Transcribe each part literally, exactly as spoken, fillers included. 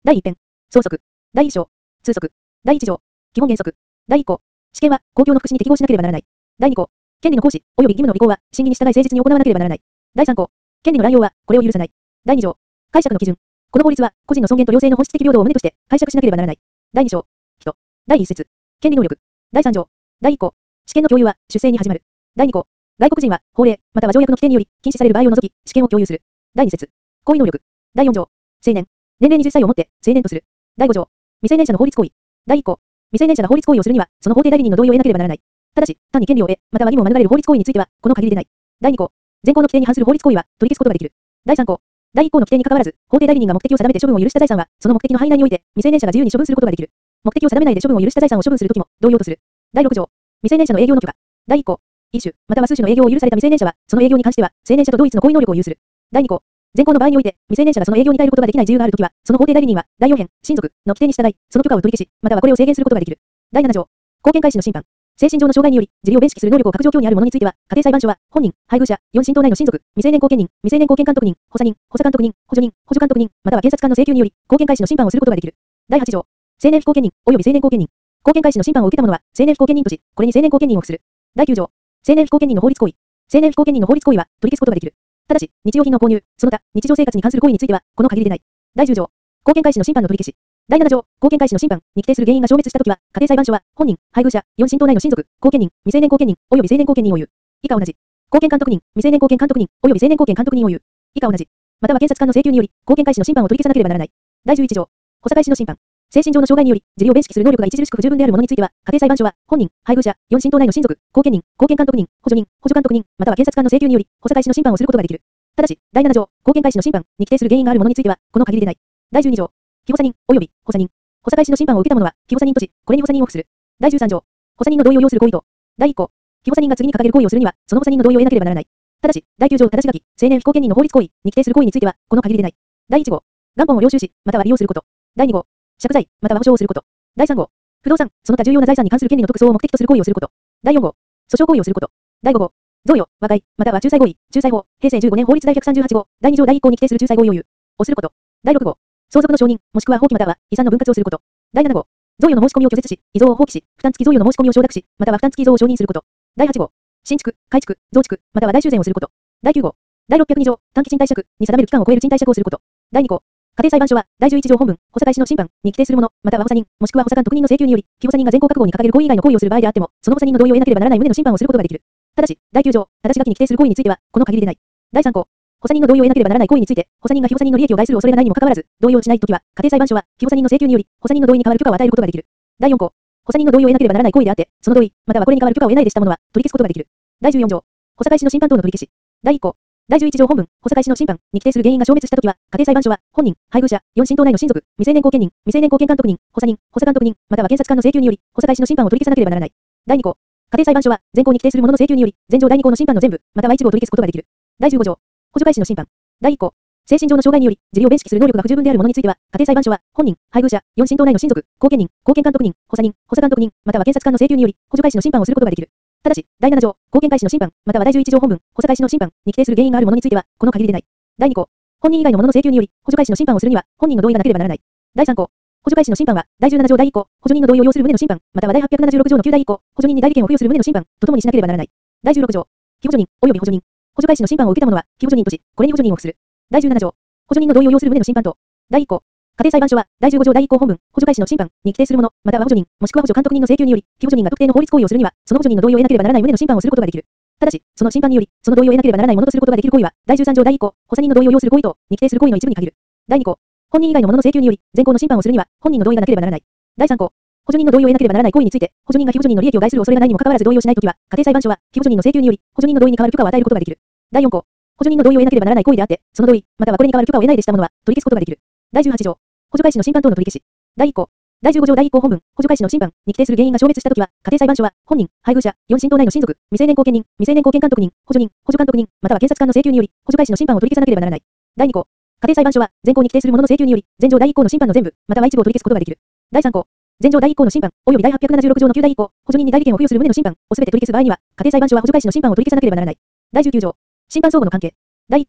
第一編。相則。第一章。通則。第一条。基本原則。第一項。試験は、公共の福祉に適合しなければならない。第二項。権利の行使、及び義務の履行は、審議に従い誠実に行わなければならない。第三項。権利の乱用は、これを許さない。第二条。解釈の基準。この法律は、個人の尊厳と両性の本質的平等を旨として、解釈しなければならない。第二章。人。第一節。権利能力。第三条。第一項。試験の共有は、出生に始まる。第二項。外国人は、法令、または条約の規定により、禁止される場合を除き、試験を共有する。第二節。行為能力。第四条。成年。年齢にじゅっさいをもって、成年とする。第五条。未成年者の法律行為。第一項。未成年者が法律行為をするには、その法定代理人の同意を得なければならない。ただし、単に権利を得、または義務を免れる法律行為については、この限りでない。第二項。現行の規定に反する法律行為は、取り消すことができる。第三項。第一項の規定に関わらず、法定代理人が目的を定めて処分を許した財産は、その目的の範囲内において、未成年者が自由に処分することができる。目的を定めないで処分を許した財産を処分するときも、同様とする。第六条。未成年者の営業の許可。第一項。一種、または数種の営業を許された未成年者は、その営業に関しては、成年者と同一の行為能力を有する。第二項。現行の場合において、未成年者がその営業に耐えることができない自由があるときは、その法定代理人は、第四編、親族の規定に従い、その許可を取り消し、またはこれを制限することができる。第七条。後見開始の審判。精神上の障害により、自利を弁識する能力を欠く状況にある者については、家庭裁判所は、本人、配偶者、四親等内の親族、未成年後見人、未成年後見監督人、補佐人、補佐監督人、補助人、補助監督人、または検察官の請求により、後見開始の審判をすることができる。第八条。成年不後見人、及び成年後見人。後見開始の審判を受けた者は、成年不後見人とし、これに成年後見人を付する。第九条。成年不後見人の法律行為。成年不後見人の法律行為は、取り消すことができる。ただし、日用品の購入、その他、日常生活に関する行為については、この限りでない。第十条。後見開始の審判の取り消し。第七条。後見開始の審判に規定する原因が消滅したときは、家庭裁判所は、本人、配偶者、四親等内の親族、後見人、未成年後見人、及び成年後見人を有。以下同じ。後見監督人、未成年後見監督人、及び成年後見監督人を有。以下同じ。または検察官の請求により、後見開始の審判を取り消さなければならない。第十一条。補佐開始の審判。精神上の障害により、自利を弁識する能力が著しく不十分である者については、家庭裁判所は、本人、配偶者、四親等内の親族、後見人、後見監督人、補助人、補助監督人、または検察官の請求により、補佐開始の審判をすることができる。ただし、第七条。後見開始の審判に規定する原因がある者については、この限りでない。第十二条。被補佐人、及び、補佐人。補佐開始の審判を受けた者は、被補佐人とし、これに補佐人を付する。第十三条。補佐人の同意を要する行為と。第一項。被補佐人が次に掲げる行為をするには、その補佐人の同意を得なければならない。ただし、第九条ただし書き、成年不後見人の法律行為に規定する行為については、この限りでない。第一号。元本を領収し、または利用すること。第二号。借財、または保証をすること。第三号。不動産、その他重要な財産に関する権利の特措を目的とする行為をすること。第四号。訴訟行為をすること。第五号。贈与、和解、または仲裁合意、仲裁法、平成じゅうごねん法律第ひゃくさんじゅうはち号、第二条第一項に規定する仲裁合意を有。をすること。第六号。相続の承認、もしくは放棄または遺産の分割をすること。第七号。贈与の申し込みを拒絶し、遺贈を放棄し、負担付き贈与の申し込みを承諾し、または負担付き遺贈を承認すること。第八号。新築、改築、増築、または大修繕をすること。第九号。第六百二条、短期賃貸借に定める期間を超える賃貸借をすること。第二項。家庭裁判所は、第十一条本文、補佐開始の審判に規定するもの、または補佐人、もしくは補佐官特任の請求により、被補佐人が前項覚悟に掲げる行為以外の行為をする場合であっても、その補佐人の同意を得なければならない旨の審判をすることができる。ただし、第九条、ただし書きに規定する行為については、この限りでない。第三項。補佐人の同意を得なければならない行為について、補佐人が被補佐人の利益を害する恐れがないにもかかわらず、同意をしないときは、家庭裁判所は、被補佐人の請求により、補佐人の同意に代わる許可を与えることができる。第四項。補佐人の同意を得なければならない行為であって、その同意、またはこれに代わる許可を得ないでしたものは、取り消すことができる。第十四条。補佐開始の審判等の取り消し。第一項。第十一条本文、補佐開始の審判に規定する原因が消滅したときは、家庭裁判所は、本人、配偶者、四親等内の親族、未成年後見人、未成年後見監督人、補佐人、補佐監督人、または検察官の請求により、補佐開始の審判を取り消さなければならない。第二項。家庭裁判所は、前項に規定するものの請求により、前条第二項の審判の全部、または一部を取り消すことができる。第十五条。補助開始の審判。第一項。精神上の障害により、自利を弁識する能力が不十分である者については、家庭裁判所は、本人、配偶者、四親等内の親族、後見人、後見監督人、補佐人、補佐監督人、または検察官の請求により、補助開始の審判をすることができる。ただし、第七条、後見開始の審判、または第十一条本文、補佐開始の審判に規定する原因がある者については、この限りでない。第二項。本人以外の者の請求により、補助開始の審判をするには、本人の同意がなければならない。第三項。補助開始の審判は、第十七条第一項、補助人の同意を要する旨の審判、または第八百七十六条の旧第一項、補助人に代理権を付与する旨の審判とともにしなければならない。第十六条。被補助人、及び補助人。補助開始の審判を受けた者は、被補助人とし、これに補助人を付する。第十七条。補助人の同意を要する旨の審判と。第一項。家庭裁判所は、第十五条第一項本文、補助開始の審判に規定するもの、または補助人、もしくは補助監督人の請求により、被補助人が特定の法律行為をするには、その補助人の同意を得なければならない旨の審判をすることができる。ただし、その審判により、その同意を得なければならないものとすることができる行為は、第十三条第一項、補佐人の同意を要する行為と、に規定する行為の一部に限る。第二項。本人以外の者の請求により、前項の審判をするには、本人の同意がなければならない。第三項。補助人の同意を得なければならない行為について、補助人が被補助人の利益を害する恐れがないにもかかわらず同意をしないときは、家庭裁判所は、被補助人の請求により、補助人の同意に代わる許可を与えることができる。第四項。補助人の同意を得なければならない行為であって、その同意、またはこれに代わる許可を得ないでしたものは、取り消すことができる。第十八条。補助開始の審判等の取り消し。第一項。第十五条第一項本文、補助開始の審判に規定する原因が消滅したときは、家庭裁判所は、本人、配偶者、四親等内の親族、未成年後見人、未成年後見監督人、補助人、補助監督人、または検察官の請求により、補助開始の審判を取り消さなければならない。第二項。家庭裁判所は、前項に規定するものの請求により、前条第一項の審判の全部、または一部を取り消すことができる。第三項。前条第一項の審判、及び第八百七十六条の旧第一項、補助人に代理権を付与する旨の審判をすべて取り消す場合には、家庭裁判所は補助開始の審判を取り消さなければならない。第十九条。審判相互の関係。第一項。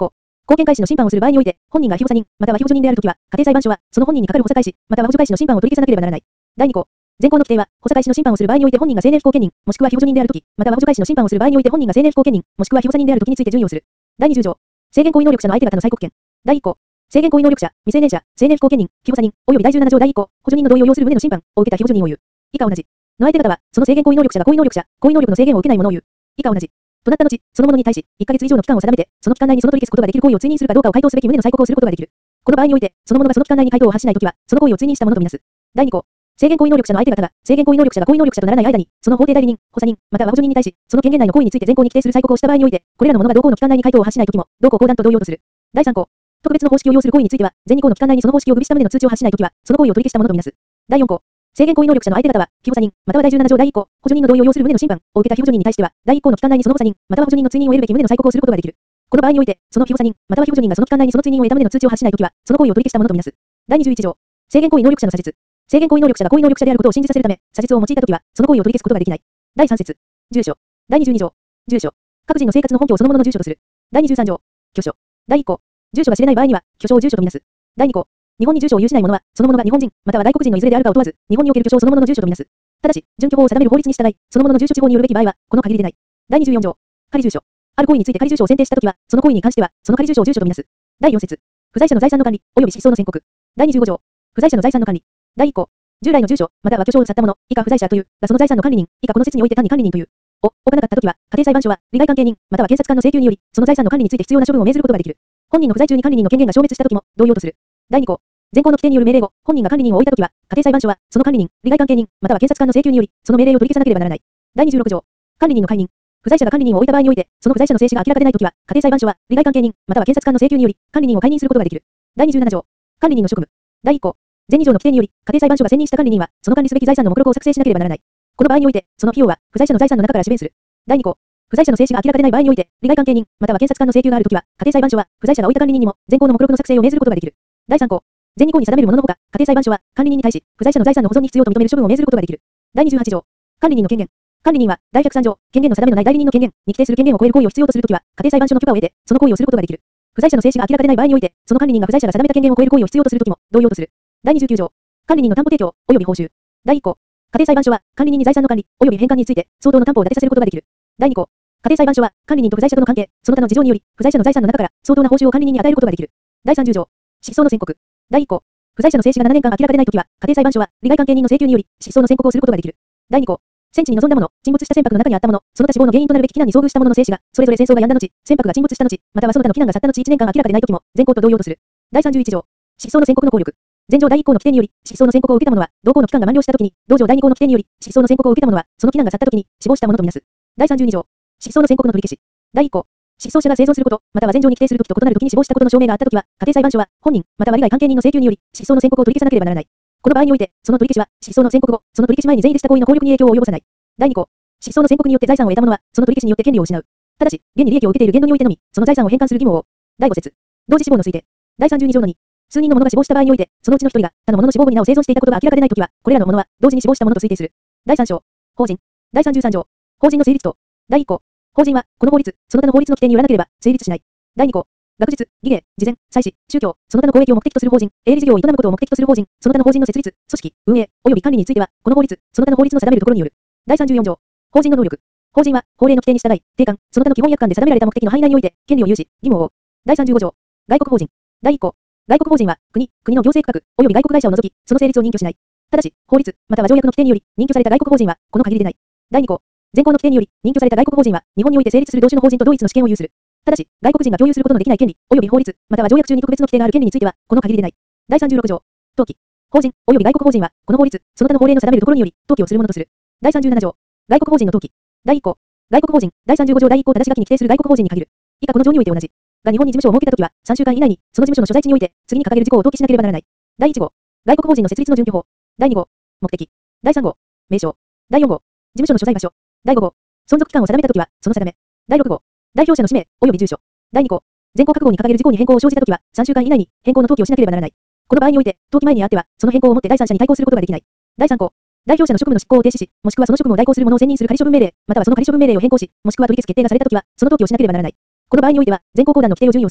公検開始の審判をする場合において、本人が被補佐人、または被補助人であるときは、家庭裁判所は、その本人にかかる補佐開始、または補助開始の審判を取り消さなければならない。だいに項。前項の規定は、補佐開始の審判をする場合において本人が成年不法権人、もしくは被補助人であるとき、または補助開始の審判をする場合において本人が成年不法権人、もしくは被補佐人であるときについて準用する。だいにじゅう条。制限行為能力者の相手方の催告権。だいいっ項。制限行為能力者、未成年者、成年不法権人、被補佐人、及びだいじゅうなな条だいいっ項、補助人の同意を要する旨の審判を受けた被補助人を言う。以下同じ。の相手方は、その制限行為能力者が行為能力者、行為能力の制限を受けないものを言う。以下同じ。となった後、その者に対し、いっかげつ以上の期間を定めて、その期間内にその取り消すことができる行為を追認するかどうかを回答すべき旨の催告をすることができる。この場合において、その者がその期間内に回答を発しないときは、その行為を追認したものとみなす。だいに項。制限行為能力者の相手方が、制限行為能力者が行為能力者とならない間に、その法定代理人、補佐人、または補助人に対し、その権限内の行為について前項に規定する催告をした場合において、これらの者が同項の期間内に回答を発しないときも、同項後段と同様とする。だいさん項。特別の方式を要する行為については、前に項の期間内にその方式を具備した旨の通知を発しないときは、その行為を取り消したものとみなす。だいよん項。制限行為能力者の相手方は、被補佐人、またはだいじゅうなな条だいいっ項、補助人の同意を要する旨の審判を受けた被補助人に対しては、だいいっ項の期間内にその補佐人、または補助人の追認を得るべき旨の催告をすることができる。この場合において、その被補佐人、または被補助人がその期間内にその追認を得た旨の通知を発しないときは、その行為を取り消したものとみなす。だいにじゅういち条。制限行為能力者の査述。制限行為能力者が行為能力者であることを信じさせるため、査述を用いたときは、その行為を取り消すことができない。だいさん節。住所。だいにじゅうに条。住所。各人の生活の本拠をそのものの住所とする。だいにじゅうさん条。居所。だいいっ項。住所が知れない場合には、居所を住所とみなす。だいに項。日本に住所を有しない者は、その者が日本人、または外国人のいずれであるかを問わず、日本における居所をその者の住所とみなす。ただし、準拠法を定める法律に従い、その者の住所地方によるべき場合は、この限りでない。だいにじゅうよん条。仮住所。ある行為について仮住所を選定したときは、その行為に関しては、その仮住所を住所とみなす。だいよん節。不在者の財産の管理、及び失踪の宣告。だいにじゅうご条。不在者の財産の管理。だいいっ項。従来の住所、または居所を去った者、以下不在者という、がその財産の管理人、以下この説において単に管理人という。を、行わなかったときは、家庭裁判所は、利害関係人、または検察官の請求により、その財産の管理について必要な処分を命ずることができる。本人の不在中に管理人の権限が消滅したときも、同様とする。だいに項。前項の規定による命令後、本人が管理人を置いたときは、家庭裁判所は、その管理人、利害関係人、または検察官の請求により、その命令を取り消さなければならない。だいにじゅうろく条。管理人の解任。不在者が管理人を置いた場合において、その不在者の性質が明らかでないときは、家庭裁判所は、利害関係人、または検察官の請求により、管理人を解任することができる。だいにじゅうなな条。管理人の職務。だいいっ項。前に条の規定により、家庭裁判所が選任した管理人は、その管理すべき財産の目録を作成しなければならない。この場合において、その費用は、不在者の財産の中から支弁する。だいに項。不在者の性質が明らかでない場合において、利害関係人、または検察官の請求があるときは、家庭裁判所は、不在者が置いた管理人にも、前項の目録の作成を命ずることができる。だいさん項。前に項に定めるもののほか、家庭裁判所は、管理人に対し、不在者の財産の保存に必要と認める処分を命ずることができる。だいにじゅうはち条。管理人の権限。管理人は、だいひゃくさん条、権限の定めのない代理人の権限に規定する権限を超える行為を必要とするときは、家庭裁判所の許可を得て、その行為をすることができる。不在者の性質が明らかでない場合において、その管理人が不在者が定めた権限を超える行為を必要とするときも、同様とする。だいにじゅうきゅう条。管理人の担保提供、及び報酬。だいいっ項。家庭裁判所は、管理人に財産の管理、及び返還について、相当の担保を立てさせることができる。だいに項。家庭裁判所は、管理人と不在者との関係、その他の事情により、不在者の財産の中から、相当な報酬を管理人に与えることができる。だいさんじゅう条。失踪の宣告。だいいっ項。不在者の生死がななねんかん明らかでないときは、家庭裁判所は、利害関係人の請求により、失踪の宣告をすることができる。だいに項。戦地に臨んだ者、沈没した船舶の中にあった者、その他死亡の原因となるべき危難に遭遇した者の生死が、それぞれ戦争が止んだ後、船舶が沈没した後、またはその他の危難が去った後いちねんかん明らかでないときも、前項と同様とする。だいさんじゅういち条。失踪の宣告の効力。前条だいいっ項の規定により、失踪の宣告を受けた者は、同項の期間が満了したときに、同条だいに項の規定により、失踪の宣告を受けた者は、その期間が去ったときに、死亡した者とみなす。だいさんじゅうに条。失踪の宣告の取り消し。だいいっ項。失踪者が生存すること、または前条に規定するときと異なるときに死亡したことの証明があったときは、家庭裁判所は、本人、または利害関係人の請求により、失踪の宣告を取り消さなければならない。この場合において、その取り消しは、失踪の宣告後、その取り消し前に前入でした行為の効力に影響を及ぼさない。だいに項。失踪の宣告によって財産を得た者は、その取り消しによって権利を失う。ただし、現に利益を受けている限度においてのみ、その財産を返還する義務を負う。だいご節。同時死亡の推定。だいさんじゅうに条のに。数人の者が死亡した場合において、そのうちの一人が、他の者の死亡後になお生存していたことが明らかでないときは、これらの者は、同時に死亡した者と推定する。だいさん章。法人。だいさんじゅうさん条。法人の成立と。だいいっ項。法人は、この法律、その他の法律の規定によらなければ、成立しない。だいに項。学術、技芸、慈善、祭祀、宗教、その他の公益を目的とする法人、営利事業を営むことを目的とする法人、その他の法人の設立、組織、運営、及び管理については、この法律、その他の法律の定めるところによる。だいさんじゅうよん条。法人の能力。法人は、法令の規定に従い、定款、その他の基本約款で定められた目的の範囲内において、権利を有し、義務を負う。だいさんじゅうご条。外国法人。だいいっ項。外国法人は、国、国の行政区画、及び外国会社を除き、その成立を認許しない。ただし、法律、または条約の規定により、認許された外国法人は、この限りでない。だいに項。前項の規定により、認許された外国法人は、日本において成立する同種の法人と同一の主権を有する。ただし、外国人が共有することのできない権利、及び法律、または条約中に特別の規定がある権利については、この限りでない。だいさんじゅうろく条。登記。法人、及び外国法人は、この法律、その他の法令の定めるところにより、登記をするものとする。だいさんじゅうなな条。外国法人の登記。だいいっ項。外国法人、だいさんじゅうご条だいいっ項正し書きに規定する外国法人に限る。以下この条において同じ。が日本に事務所を設けたときは、さんしゅうかん以内に、その事務所の所在地において、次に掲げる事項を登記しなければならない。だいいち号。外国法人の設立の準拠法。だいに号。目的。だいさん号。名称。だいよん号。事務所の所在場所。だいご号。存続期間を定めたときは、その定め。だいろく号。代表者の氏名、及び住所。だいに項。前項各号に掲げる事項に変更を生じたときは、さんしゅうかん以内に変更の登記をしなければならない。この場合において、登記前にあっては、その変更をもって第三者に対抗することができない。だいさん項。代表者の職務の執行を停止し、もしくはその職務を代行する者を選任する仮処分命令、またはその仮処分命令を変更し、もしくは取り消す決定がされたときは、その登記をしなければならない。この場合においては、前項公団の規定を準用する。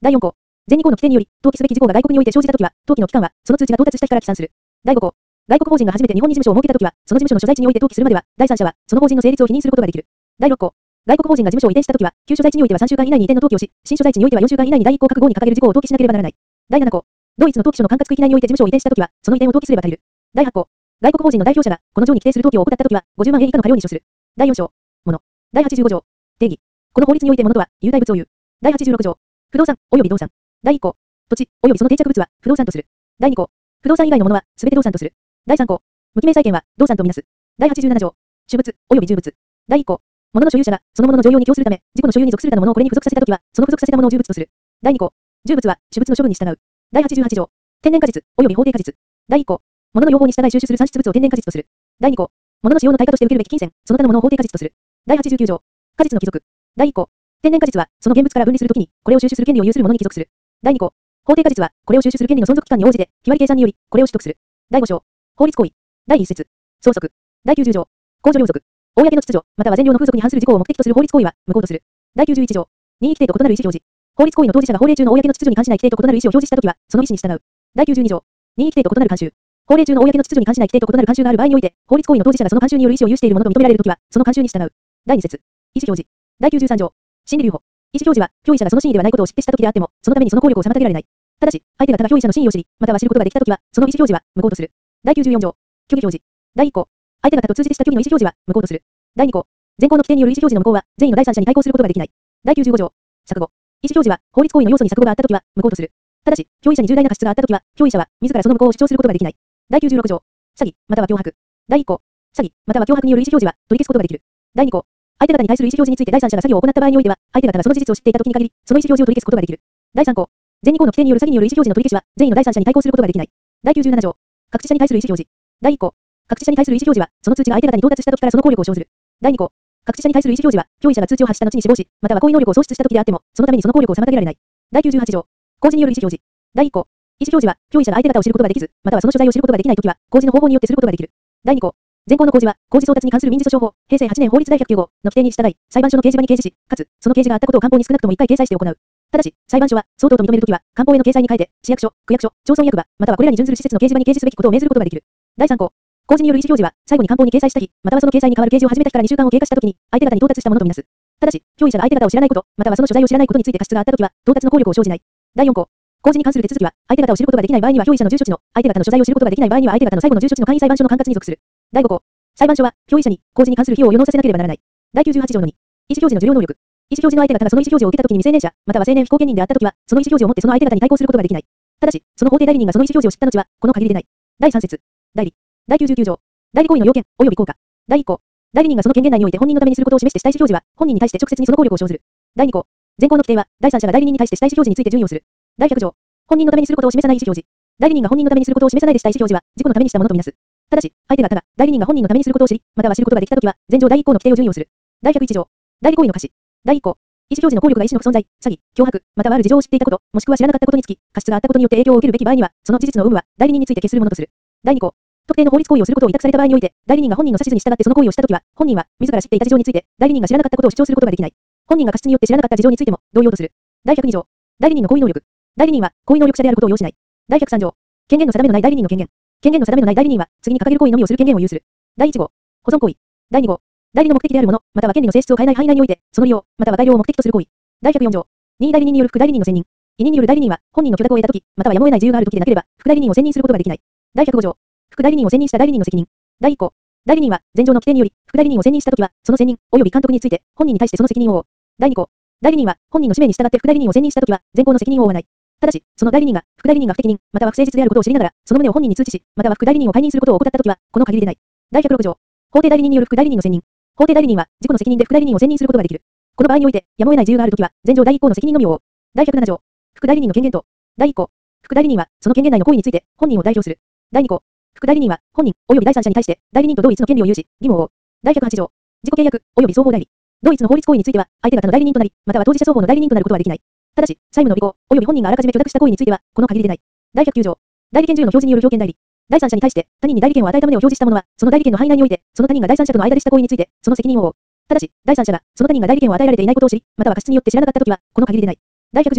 だいよん項。全に項の規定により、登記すべき事項が外国において生じたときは、登記の期間は、その通知が到達した日から起算する。だいご項。外国法人が初めて日本に事務所を設けたときは、その事務所の所在地において登記するまでは、第三者は、その法人の成立を否認することができる。だいろっ項。外国法人が事務所を移転したときは、旧所在地においてはさんしゅうかん以内に移転の登記をし、新所在地においてはよんしゅうかん以内にだいいっ項各号に掲げる事項を登記しなければならない。だいなな項。同一の登記所の管轄区域内において事務所を移転したときは、その移転を登記すれば足りる。だいはち項。外国法人の代表者が、この条に規定する登記を怠ったときは、ごじゅうまんえん以下の過料に処する。だいよん章。もの。だいはちじゅうご条。定義。この法律において物とは、有害物を言う。だいはちじゅうろく条。不動産、及び動産。だいいっ項。土地、及びその定着物は、不動産とする。だいに項。不動産以外のものは、すべて動産とする。だいさん項。無記名債権は、動産とみなす。だいはちじゅうなな条。主物、及び重物。だいいっ項。物の所有者が、その物の常用に供するため、自己の所有に属する他のものをこれに付属させたときは、その付属させたものを重物とする。だいに項。重物は、主物の処分に従う。だいはちじゅうはち条。天然果実、及び法定果実。だいいっ項。物の用法に従い収集する産出物を天然果実とする。だいに項。物の使用の対価として受けるべき金銭、その他のものを法定果実とする。だいはちじゅうきゅう条。果実の帰属。だいいっ項。天然果実は、その現物から分離するときに、これを収集する権利を有するものに帰属する。だいに項。法定果実は、これを収集する権利の存続期間に応じて、日割り計算により、これを取得する。だいご章。法律行為。だいいっ節。相続。だいきゅうじゅう条。公序良俗。公の秩序、または善良の風俗に反する事項を目的とする法律行為は、無効とする。だいきゅうじゅういち条。任意規定と異なる意思表示。法律行為の当事者が法令中の公の秩序に関しない規定と異なる意思を表示したときは、その意思に従う。だいきゅうじゅうに条。任意規定と異なる慣習。法令中の公の秩序に関しない規定と異なる慣習がある場合において、法律行為の当事者がその慣習による意思を有しているものと認められるときは、その慣習に従う。だいに節。意思表示。だいきゅうじゅうさん条。心理留保。意思表示は、憑依者がその真意ではないことを知ってしたときであっても、そのためにその効力を妨げられない。ただし、相手がただ憑依者の真意を知り、または知ることができたときは、その意思表示は無効とする。だいきゅうじゅうよん条。虚偽表示。だいいっ項。相手が他と通じてした虚偽の意思表示は無効とする。だいに項。現行の規定による意思表示の無効は、善意の第三者に対抗することができない。だいきゅうじゅうご条。錯誤。意思表示は、法律行為の要素に錯誤があったときは、無効とする。ただし、憑依者に重大な過失があったときは、憑依者は、自らその無効を主張することができない。だいきゅうじゅうろく条。詐欺、または脅迫。だいいっ項。詐欺、または脅迫による意思表示は、取り消すことができる。だいに項。相手方に対する意思表示について第三者が詐欺を行った場合においては、相手方がその事実を知っていたときに限り、その意思表示を取り消すことができる。だいさん項。前に項の規定による詐欺による意思表示の取り消しは、善意の第三者に対抗することができない。だいきゅうじゅうなな条。隠し者に対する意思表示。だいいっ項。隠し者に対する意思表示は、その通知が相手方に到達したときからその効力を生ずる。だいに項。隠し者に対する意思表示は、憑依者が通知を発した後に死亡し、または行為能力を喪失したときであっても、そのためにその効力を妨げられない。だいきゅうじゅうはち条。公示による意思表示。だいいっ項。意思表示は、憑依者が相手方を知ることができず、またはその所在を知ることができないときは、公示の方法によってすることができる。だいに項。前項の公示は、公示送達に関する民事訴訟法、平成はちねん法律第ひゃくきゅう号の規定に従い、裁判所の掲示板に掲示し、かつ、その掲示があったことを官報に少なくともいっかい掲載して行う。ただし、裁判所は、相当と認めるときは、官報への掲載に変えて、市役所、区役所、町村役場、またはこれらに準ずる施設の掲示板に掲示すべきことを命ずることができる。だいさん項。公示による意思表示は、最後に官報に掲載した日、またはその掲載に代わる掲示を始めた日からにしゅうかんを経過したときに、相手方に到達したものとみなす。ただし、憑依者が相手方を知らないこと、またはその所在を知らないことについて過失があったときは、到達の効力を生じない。だいよん項。公示に関する手続きは、相手方を知ることができない場合には憑依者の住所地の、相手方の所在を知ることができない場合には相手方の最後の住所地の簡易裁判所の管轄に属する。だいご項。裁判所は、憑依者に、公示に関する費用を予納させなければならない。だいきゅうじゅうはち条のに。意思表示の受領能力。意思表示の相手方がその意思表示を受けたときに未成年者、または成年非後見人であったときは、その意思表示をもってその相手方に対抗することができない。ただし、その法定代理人がその意思表示を知った後は、この限りでない。だいさん節。代理。だいきゅうじゅうきゅう条。代理行為の要件、及び効果。だいいっ項。代理人がその権限内において本人のためにすることを示してした意思表示は、本人に対して直接にその効力を生ずる。だいに項。前項の規定は、第三者が代理人に対してした意思表示について準位をする。だいひゃく条。本人のためにすることを示さない意思表示。代理人が本人のためにすることを示さないでした意思表示は、自己のためにしたものとみなす。ただし、相手がただ、代理人が本人のためにすることを知り、または知ることができたときは、前条だいいっ項の規定を準位をする。だいひゃくいち条。代理行為の可視。だいいっ項。意思表示の効力が意思の不存在、詐欺、脅迫、またはある事情を知っていたこと、もしくは知らなかったことにつき、過失があったことによって影響を受けるべき場合には、その事実の有無は、代理人について決するものとする。だいに項。特定の法律行為をすることを委託された場合において、代理人が本人の指図に従ってその行為をしたときは、本人は、自ら知っていた事情について、代理人が知らなかったことを主張することができない。本人が過失によって知らなかった事情についても、同様とする。だいひゃくに条。代理人の行為能力。代理人は、行為能力者であることを要しない。だいひゃくさん条。権限の定めのない代理人の権限。権限の定めのない代理人は、次に掲げる行為のみをする権限を有する。だいいち号。保存行為。だいに号。代理の目的であるもの、または権利の性質を変えない範囲内において、その利用、または改良を目的とする行為。だいひゃくよん条。任意代理人による副代理人の選任。委任による代理人は、本人の許諾を得たとき、またはやむを得ない自由があるときでなければ、副代理人を選任することができない。だいひゃくご条。副代理人を選任した代理人の責任。だいいっ項。代理人は、前条の規定により、副代理人を選任したときは、その選任、及び監督について、本人に対してその責任を負う。だいに項。代理人は、本人の使命に従って副代理人を選任したときは、前項の責任を負わない。ただし、その代理人が、副代理人が不適任、または不誠実であることを知りながら、その旨を本人に通知し、または副代理人を解任することを怠ったときは、この限りでない。だいひゃくろく条。法定代理人による副代理人の選任。法定代理人は、自己の責任で副代理人を選任することができる。この場合において、やむを得ない自由があるときは、前条だいいっ項の責任のみを負う。だいひゃくなな条。副代理人の権限と。だいいっ項。副代理人は、その権限内の行為について、本人を代表する。だいに項。副代理人は、本人、及び第三者に対して、代理人と同一の権利を有し、義務を負う。だいひゃくはち条。自己契約、及び双方代理。同一の法律行為については、相手方の代理人となり、または当事者双方の代理人となることはできない。ただし、債務の履行、及び本人があらかじめ許諾した行為については、この限りでない。だいひゃくきゅう条。代理権授与の表示による表権代理。第三者に対して、他人に代理権を与えた旨を表示した者は、その代理権の範囲内において、その他人が第三者との間でした行為について、その責任を負う。ただし、第三者が、その他人が代理権を与えられていないことを知り、または過失によって知らなかったときは、この限りでない。だいひゃくじゅう条。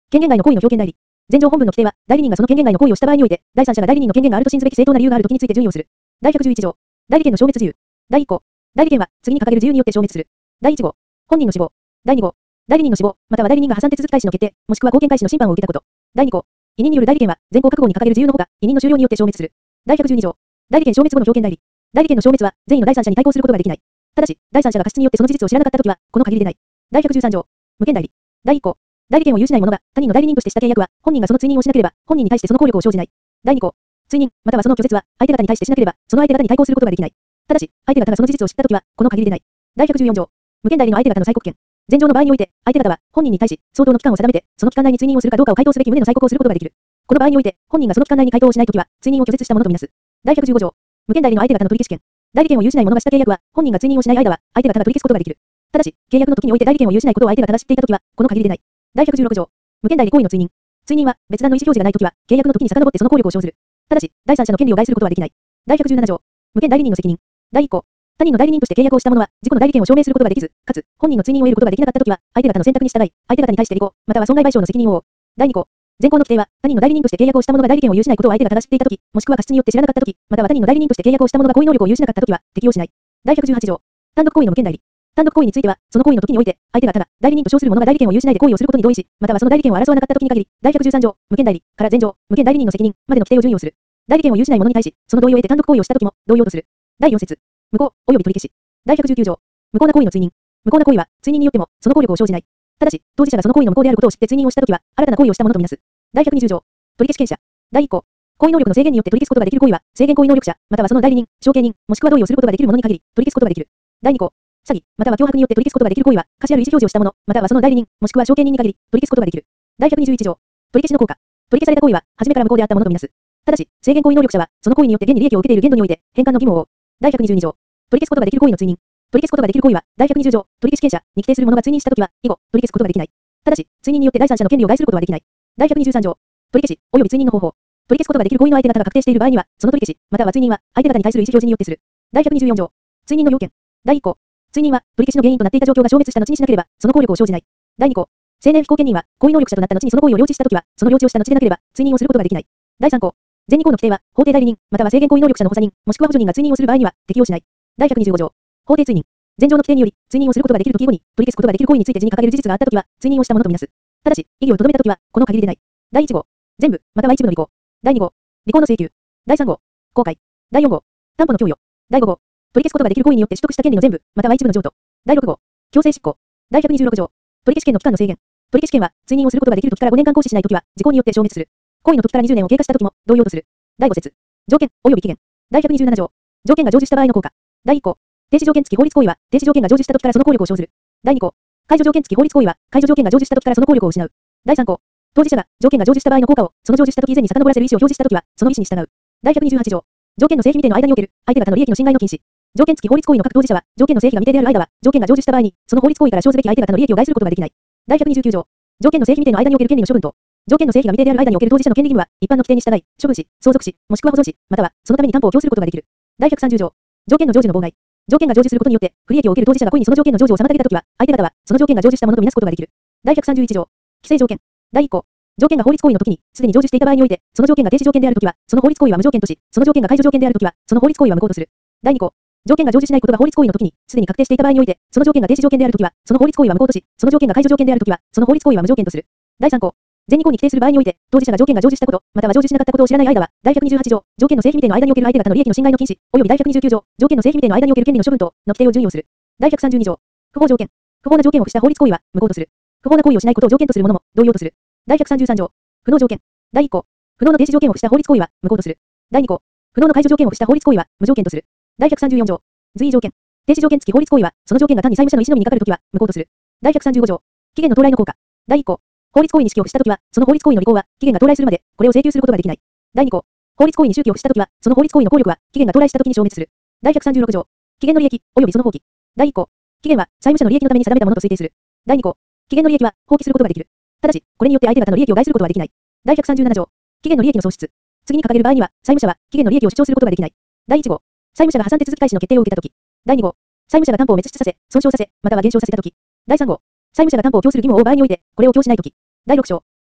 権限外の行為の表見代理。前条本文の規定は、代理人がその権限外の行為をした場合において、第三者が代理人の権限があると信ずべき正当な理由があるときについて準用する。第ひゃくじゅういち条。代理権の消滅事由。だいいっ項。代理権は、次に掲げる事由によって消滅する。だいいち号。本人の死亡。だいに号。代理人の死亡、または代理人が破産手続き開始の決定、もしくは後見開始の審判を受けたこと。だいに項。委任による代理権は、前項各項に掲げる事由のほか、委任の終了によって消滅する。だいひゃくじゅうに条。代理権消滅後の表見代理。代理権の消滅は、善意の第三者に対抗することができない。ただし、第三者が過失によってその事実を知らなかったときは、この限りでない。だいひゃくじゅうさん条。無権代理。だいいっ項。代理権を有しない者が、他人の代理人としてした契約は、本人がその追認をしなければ、本人に対してその効力を生じない。だいに項。追認、またはその拒絶は、相手方に対してしなければ、その相手方に対抗することができない。ただし、相手方がその事実を知ったときは、この限りでない。だいひゃくじゅうよん条。無権代理の相手方の催告権。前条の場合において、相手方は、本人に対し、相当の期間を定めて、その期間内に追認をするかどうかを回答すべき旨の催告をすることができる。この場合において、本人がその期間内に回答をしないときは、追認を拒絶したものとみなす。だいひゃくじゅうご条。無権代理の相手方の取り消し権。代理権を有しない者がした契約は、本人が追認をしない間は、相手方が取り消すことができる。ただし、契約の時において代理権を有しないことを相手方が知っていたときは、この限りでない。だいひゃくじゅうろく条。無権代理行為の追認。追認は、別段の意思表示がないときは、契約の時に遡ってその効力を生ずる。ただし、第三者の権利を害することはできない。だいひゃくじゅうなな条。無権代理人の責任。だいいっ項。他人の代理人として契約をした者は、自己の代理権を証明することができず、かつ、本人の追認を得ることができなかったときは、相手方の選択に従い、相手方に対して履行、または損害賠償の責任を負う。だいに項。前項の規定は、他人の代理人として契約をした者が代理権を有しないことを相手方が知っていたとき、もしくは過失によって知らなかったとき、または他人の代理人として契約をした者が行為能力を有しなかったときは、適用しない。だいひゃくじゅうはち条。単独行為の無権代理。単独行為については、その行為の時において、相手がただ、代理人と称する者が代理権を有しないで行為をすることに同意し、またはその代理権を争わなかったときに限り、だいひゃくじゅうさん条、無権代理、から前条、無権代理人の責任、までの規定を準用する。代理権を有しない者に対し、その同意を得て単独行為をしたときも、同様とする。だいよん節。無効、及び取り消し。だいひゃくじゅうきゅう条。無効な行為の追認。無効な行為は、追認によっても、その効力を生じない。ただし、当事者がその行為の無効であることを知って追認をしたときは、新たな行為をしたものとみなす。だいひゃくにじゅう条。取り消し権者。だいいっ項。行為能力の制限によって取り消すことができる行為は、制限行為能力者、またはその代理人、承継人、もしくは同意をすることができる者に限り、取り消すことができる。だいに項。詐欺、または脅迫によって取り消すことができる行為は、価値ある意思表示をした者、またはその代理人、もしくは承継人に限り、取り消すことができる。だいひゃくにじゅういち条。取り消しの効果。取り消された行為は、初めから無効であったものとみなす。ただし、制限行為能力者は、その行為によって現に利益を受けている限度において、返還の義務を負う。だいひゃくにじゅうに条。取り消すことができる行為の追認。取り消すことができる行為は、だいひゃくにじゅう条。取り消し権者に規定する者が追認したときは、以後、取り消すことができない。ただし、追認によって第三者の権利を害することはできない。だいひゃくにじゅうさん条。取り消し、及び追認の方法。取り消すことができる行為の相手方が確定している場合には、その取り消し、または追認は、相手方に対する意思表示によってする。だいひゃくにじゅうよん条。追認の要件。だいいっ項。追認は、取り消しの原因となっていた状況が消滅した後にしなければ、その効力を生じない。だいに項。成年非公権人は、行為能力者となった後にその行為を領知したときは、その領知をした後でなければ、追認をすることができない。だいさん項。前に項の規定は、法定代理人、または制限行為能力者の補佐人、もしくは補助人が追認をする場合には、適用しない。だいひゃくにじゅうご条。法定追認。前条の規定により、追認をすることができるとき後に、取り消すことができる行為について図に掲げる事実があったときは、追認をしたものとみなす。ただし、異議を留めたときは、この限りでない。だいいち号。全部、または一部の履行。だいに号。履行の請求。だいさん号。公開。だいよん号。担保の供与。だいご号。取り消すことができる行為によって取得した権利の全部、または一部の譲渡。だいろく号。強制執行。だいひゃくにじゅうろく条。取り消し権の期間の制限。取り消し権は、追認をすることができるときからごねんかん行使しないときは、時効によって消滅する。行為の時からにじゅうねんを経過したときも、同様とする。だいご節。条件、及び期限。だいひゃくにじゅうなな条。条件が成就した場合の効果。だいいっ項。停止条件付き法律行為は、停止条件が成就したときからその効力を生ずる。だいに項。解除条件付き法律行為は、解除条件が成就したときからその効力を失う。だいさん項。当事者が条件が成就した場合の効果を、その成就したとき以前に遡らせる意思を表示したときは、その意思に従う。だいひゃくにじゅうはち条。条件の成否未定の間における、相手方の利益の侵害の禁止。条件付き法律行為の各当事者は、条件の成否が未定である間は、条件が成就した場合に、その法律行為から生ずべき相手方の利益を害することができない。だいひゃくにじゅうきゅう条。条件の成否未定の間における権利の処分と、条件の成否が未定である間における当事者の権利義務は、一般の規定に従い、処分し、相続し、もしくは保存し、または、そのために担保を供することができる。だいひゃくさんじゅう条。条件の成就の妨害。条件が成就することによって、不利益を受ける当事者が故意にその条件の成就を妨げたときは、相手方は、その条件が成就したものとみなすことができる。だいひゃくさんじゅういち条。規制条件。だいいっ項。条件が法律行為のときに、すでに成就していた場合において、その条件が停止条件であるときは、その法律行為は無条件とし、その条件が解除条件であるときは、その法律行為は無効とする。だいに項。条件が成就しないことが法律行為のときに、すでに確定していた場合において、その条件が停止条件であるときは、その法律行為は無効とし、その条件が解除条件であるときは、その法律行為は無条件とする。だいさん項。前に項に規定する場合において、当事者が条件が成就したこと、または成就しなかったことを知らない間は、だいひゃくにじゅうはち条、条件の成否未定の間における相手方の利益の侵害の禁止、及びだいひゃくにじゅうきゅう条、条件の成否未定の間における権利の処分等の規定を準用する。だいひゃくさんじゅうに条。不法条件。不法な条件を付した法律行為は無効とする。不法な行為をしないことを条件とするものも同様とする。だいひゃくさんじゅうさん条。不能条件。だいいっ項。不能の停止条件を付した法律行為は無効とする。だいに項。不能の解除条件を付した法律行為は無条件とする。だいひゃくさんじゅうよん条。随意条件。停止条件付き法律行為は、その条件が単に債務者の意思のみにかかるときは無効とする。だいひゃくさんじゅうご条。期限の到来の効果。だいいっ項。法律行為に支給を付したときは、その法律行為の履行は期限が到来するまでこれを請求することができない。だいに項。法律行為に周期を付したときは、その法律行為の効力は期限が到来したときに消滅する。だいひゃくさんじゅうろく条。期限の利益及びその放棄。だいいっ項。期限は債務者の利益のために定めたものと推定する。だいに項。期限の利益は放棄することができる。ただし、これによって相手方の利益を害することはできない。だいひゃくさんじゅうなな条。期限の利益の喪失。次に掲げる場合には、債務者は期限の利益を主張することができない。だいいち号。債務者が破産手続き開始の決定を受けたとき。だいに号。債務者が担保を滅失させ、損傷させ、または減少させたとき。だいさん号。債務者が担保を供する義務を負う場合において、これを供しないとき。だいろく章。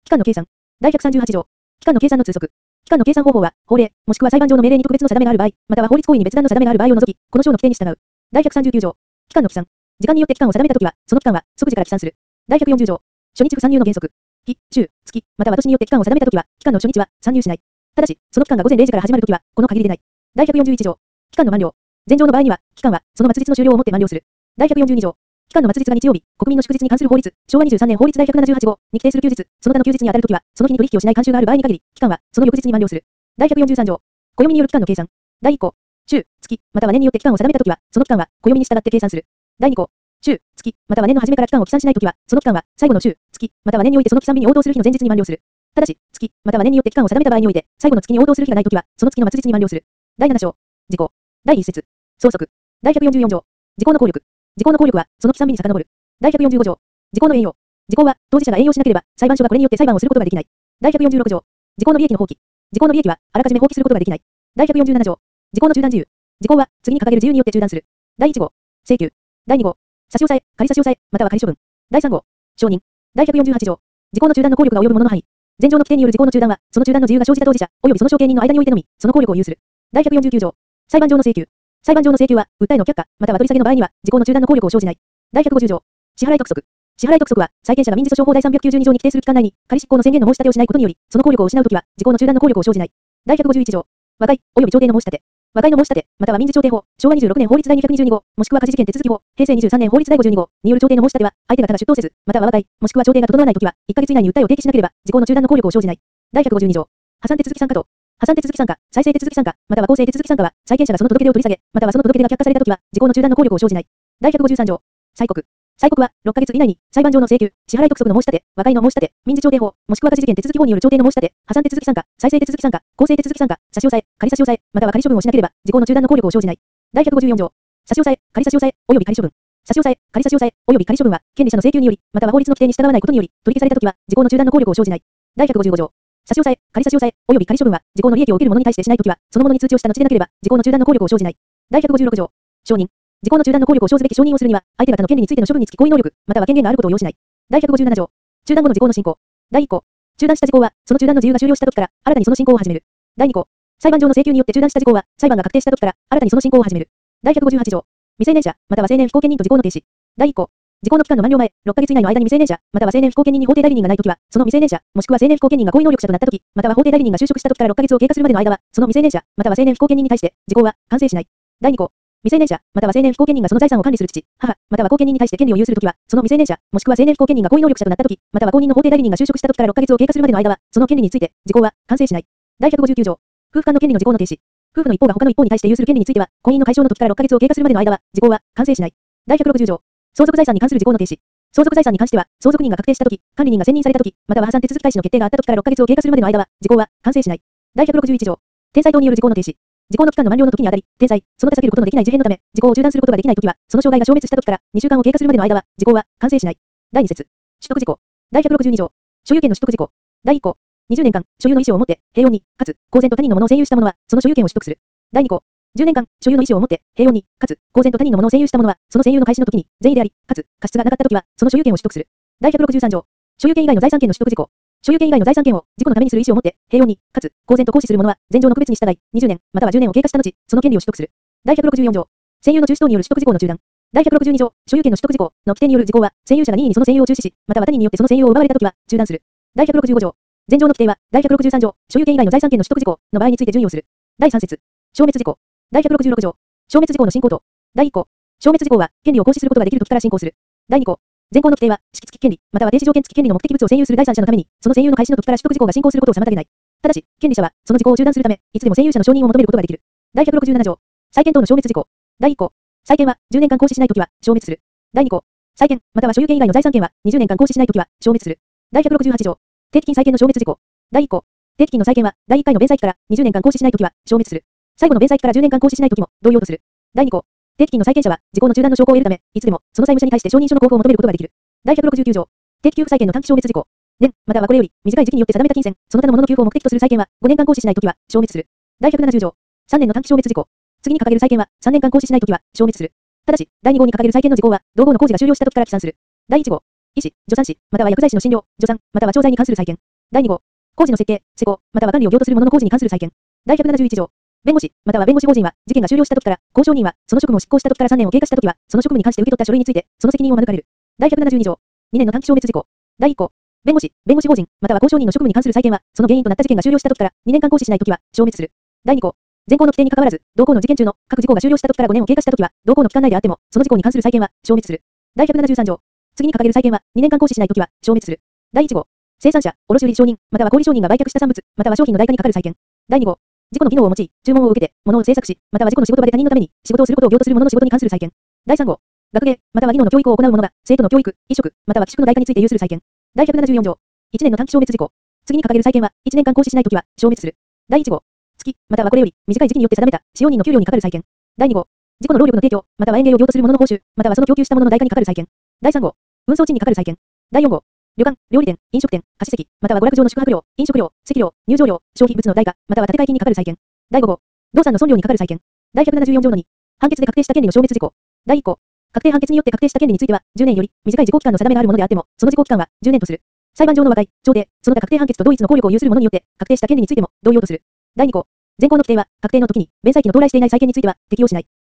期間の計算。だいひゃくさんじゅうはち条。期間の計算の通則。期間の計算方法は、法令、もしくは裁判上の命令に特別の定めがある場合、または法律行為に別段の定めがある場合を除き、この章の規定に従う。だいひゃくさんじゅうきゅう条。期間の起算。時間によって期間を定めたときは、その期間は即時から起算する。だいひゃくよんじゅう条。初日参入の原則。日、週、月、または年によって期間を定めたときは、期間の初日は参入しない。ただし、その期間が午前れいじから始まるときは、この限りでない。だいひゃくよんじゅういち条。期間の満了。前条の場合には、期間は、その末日の終了をもって満了する。だいひゃくよんじゅうに条。期間の末日が日曜日、国民の祝日に関する法律、昭和にじゅうさんねん法律第ひゃくななじゅうはち号に規定する休日、その他の休日に当たるときは、その日に取引をしない慣習がある場合に限り、期間は、その翌日に満了する。だいひゃくよんじゅうさん条。暦による期間の計算。だいい項、週、月、または年によって期間を定めたときは、その期間は、暦に従って計算する。だいに項、週、月、または年の初めから期間を起算しないときは、その期間は、最後の週、月、または年においてその起算日に応答する日の前日に満了する。ただし、月、または年によって期間を定めた場合において、最後の月に応答する日がないときは、その月の末日に満了する。だいなな章。時効。だいいっ節。相続。だいひゃくよんじゅうよん条。時効の効力。時効の効力は、その起算日に遡る。だいひゃくよんじゅうご条。時効の栄養。時効は、当事者が栄養しなければ、裁判所がこれによって裁判をすることができない。だいひゃくよんじゅうろく条。時効の利益の放棄。時効の利益は、あらかじめ放棄することができない。だいひゃくよんじゅうなな条。時効の中断自由。時効は、次に掲げる自由によって中断する。だいいち号。請求。だいに号。差し押さえ、仮差し押さえ、または仮処分。だいさん号。承認。だいひゃくよんじゅうはち条。時効の中断の効力が及ぶものの範囲。前条の規定による時効の中断は、その中断の自由が生じた当事者、及びその承継人の間においてのみ、その効力を有する。だいひゃくよんじゅうきゅう条。裁判上の請求。裁判上の請求は、訴えの却下、または取り下げの場合には、時効の中断の効力を生じない。だいひゃくごじゅう条。支払い督促。支払い督促は、債権者が民事訴訟法第さんびゃくきゅうじゅうに条に規定する期間内に、仮執行の宣言の申し立てをしないことにより、その効力を失うときは、時効の中断の効力を生じない。だいひゃくごじゅういち条。和解、及び調停の申し立て。和解の申し立て、または民事調停法、昭和にじゅうろくねん法律第にひゃくにじゅうに号、もしくは家事事件手続き法、平成にじゅうさんねん法律第ごじゅうに号による調停の申し立ては、相手がただ出頭せず、または和解、もしくは調停が整わないときは、いっかげつ以内に訴えを提起しなければ、時効の中断の効力を生じない。だいひゃくごじゅうに条。破産手続き参加等。破産手続き参加、再生手続き参加、または公正手続き参加は、債権者がその届け出を取り下げ、またはその届け出が却下されたときは、時効の中断の効力を生じない。だいひゃくごじゅうさん条。催告。催告は、ろっかげつ以内に、裁判上の請求、支払い督促の申し立て、和解の申し立て、民事調停法、もしくは家事事件手続き法による調停の申し立て、破産手続き参加、再生手続き参加、公正手続き参加、差し押さえ、仮差し押さえ、または仮処分をしなければ、時効の中断の効力を生じない。だいひゃくごじゅうよん条。差し押さえ、仮差し押さえ、及び仮処分。差し押さえ、仮差し押さえ、及び仮処分は、権利者の請求により、または法律の規定に従わないことにより、取り消されたときは、時効の中断の効力を生じない。だいひゃくごじゅうご条。差し押さえ、仮差し押さえ、及び仮処分は、時効の利益を受ける者に対してしないときは、その者に通知をした後でなければ、時効の中断の効力を生じない。だいひゃくごじゅうろく条。承認。時効の中断の効力を生ずべき承認をするには、相手方の権利についての処分につき行為能力、または権限があることを要しない。だいひゃくごじゅうなな条。中断後の時効の進行。だいい項。中断した時効は、その中断の自由が終了した時から、新たにその進行を始める。だいに項。裁判上の請求によって中断した時効は、裁判が確定した時から、新たにその進行を始める。だいひゃくごじゅうはち条。未成年者、または成年非後見人と時効の停止。だいい項。時効の期間の満了前、ろっかげつ以内の間に未成年者、または成年非後見人に法定代理人がないときは、その未成年者、もしくは成年非後見人が行為能力者となったとき、または法定代理人が就職したときからろっかげつを経過するまでの間は、その未成年者、または成年非後見人に対して、時効は完成しない。だいに項。未成年者、または成年非後見人がその財産を管理する父、母、または後見人に対して権利を有するときは、その未成年者、もしくは成年非後見人が行為能力者となったとき、または後任の法定代理人が就職したときからろっかげつを経過するまでの間は、その権利について、時効は完成しない。だいひゃくごじゅうきゅう条。夫婦間の権利の時効の停止。夫婦の一方が他の一方に対して有する権利については、婚姻の解消の時からろっかげつを経過するまでの間は、時効は完成しない。だいひゃくろくじゅう条。相続財産に関する時効の停止。相続財産に関しては、相続人が確定したとき、管理人が選任されたとき、または破産手続き開始の決定があったときからろっかげつを経過するまでの間は、時効は完成しない。だいひゃくろくじゅういち条。転載等による時効の停止。時効の期間の満了の時にあたり、転載、その他避けることのできない事変のため、時効を中断することができないときは、その障害が消滅したときからにしゅうかんを経過するまでの間は、時効は完成しない。だいに節。取得事項。だいひゃくろくじゅうに条。所有権の取得事項。だいい項。にじゅうねんかん、所有の意思を持って、平穏に、かつ、公然と他人のものを占有した者は、その所有権を取得する。だいに項。じゅうねんかん、所有の意思を持って、平穏に、かつ、公然と他人のものを占有した者は、その占有の開始の時に、善意であり、かつ、過失がなかった時は、その所有権を取得する。だいひゃくろくじゅうさん条。所有権以外の財産権の取得事項。所有権以外の財産権を、自己のためにする意思を持って、平穏に、かつ、公然と行使する者は、前条の区別に従い、にじゅうねん、またはじゅうねんを経過した後、その権利を取得する。だいひゃくろくじゅうよん条。占有の中止等による取得事項の中断。だいひゃくろくじゅうに条。所有権の取得事項の規定による事項は、占有者が任意にその占有を中止し、または他人によってその占有を奪われた時は、中断する。だいひゃくろくじゅうご条。前条の規定は、だいひゃくろくじゅうさん条。所有権以外の財産権の取得事項の場合について順位をする。だいさん節。消滅事項。だいひゃくろくじゅうろく条。消滅事項の進行と。だいい項。消滅事項は、権利を行使することができる時から進行する。だいに項。前項の規定は、敷付権利、または停止条件付き権利の目的物を占有する第三者のために、その占有の開始の時から取得事項が進行することを妨げない。ただし、権利者は、その事項を中断するため、いつでも占有者の承認を求めることができる。だいひゃくろくじゅうなな条。債権等の消滅事項。だいい項。債権は、じゅうねんかん行使しないときは、消滅する。だいに項。債権、または所有権以外の財産権は、にじゅうねんかん行使しないときは、消滅する。だいひゃくろくじゅうはち条。定期金債権の消滅事項。だいい項。定期金の債権は、だいいっかいの弁済期からにじゅうねんかん行使しないときは、消滅する。最後の弁済期からじゅうねんかん行使しないときも、同様とする。だいに項。定期金の債権者は、時効の中断の証拠を得るため、いつでも、その債務者に対して承認書の交付を求めることができる。だいひゃくろくじゅうきゅう条。定期給付債権の短期消滅事項。年、またはこれより、短い時期によって定めた金銭、その他のものの給付を目的とする債権は、ごねんかん行使しないときは、消滅する。だいひゃくななじゅう条。さんねんの短期消滅事項。次に掲げる債権は、さんねんかん行使しないときは、消滅する。ただし、だいに号に掲げる債権の事項は、同号の工事が終了したときから起算する。だいいち号。医師、助産師、または薬剤師の診療、助産、または調剤に関する債権。 だいに号、工事の設計、施工、または管理を業とする者の工事に関する債権。だいひゃくななじゅういち条、弁護士、または弁護士法人は、事件が終了した時から、交渉人は、その職務を執行した時からさんねんを経過した時は、その職務に関して受け取った書類について、その責任を免れる。だいひゃくななじゅうに条、にねんの短期消滅事項。だいいっ項、弁護士、弁護士法人、または交渉人の職務に関する債権は、その原因となった事件が終了した時から、にねんかん行使しない時は、消滅する。だいに項、前項の規定に関わらず、同項の事件中の各事項が終了した時からごねんを経過した時は、同項の期間内であっても、その事項に関する債権は消滅する。だいひゃくななじゅうさん条、次に掲げる債権はにねんかん行使しない時は消滅する。だいいち号、生産者、卸売商人、または小売商人が売却した産物、または商品の代価にかかる債権。だいに号、自己の技能を用い、注文を受けて、物を製作し、または自己の仕事場で他人のために仕事をすることを業とする者の仕事に関する債権。だいさん号、学芸、または技能の教育を行う者が、生徒の教育、衣食、または寄宿の代価について有する債権。だいひゃくななじゅうよん条、いちねんの短期消滅事項。次に掲げる債権は、いちねんかん行使しないときは、消滅する。だいいち号、月、またはこれより、短い時期によって定めた、使用人の給料にかかる債権。だいに号、自己の労力の提供、または園芸を業とする者の報酬、またはその供給したものの代価にかかる債権。だいさん号、運送賃にかかる債権。だいよん号、旅館、料理店、飲食店、貸席、または娯楽場の宿泊料、飲食料、席料、入場料、消費物の代価、または建て替え金にかかる債権。だいご号、動産の損料にかかる債権。だいひゃくななじゅうよん条のに、判決で確定した権利の消滅事項。だいいっ項、確定判決によって確定した権利については、じゅうねんより短い時効期間の定めがあるものであっても、その時効期間はじゅうねんとする。裁判上の和解、調停、その他確定判決と同一の効力を有するものによって確定した権利についても同様とする。だいに項、前項の規定は確定の時に弁済期の到来していない債権については適用しない。